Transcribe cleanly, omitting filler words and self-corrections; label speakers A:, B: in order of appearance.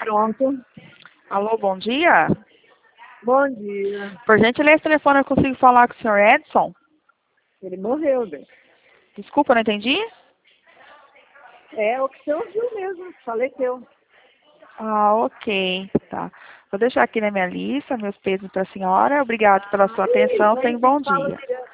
A: Pronto.
B: Alô, bom dia.
A: Bom dia.
B: Por gentileza, telefone, eu consigo falar com o senhor Edson?
A: Ele morreu, bem.
B: Desculpa, não entendi?
A: É o que você ouviu mesmo. Faleceu.
B: Ah, ok. Tá. Vou deixar aqui na minha lista, meus pesos para a senhora. Obrigado pela sua atenção. Tenha um bom dia.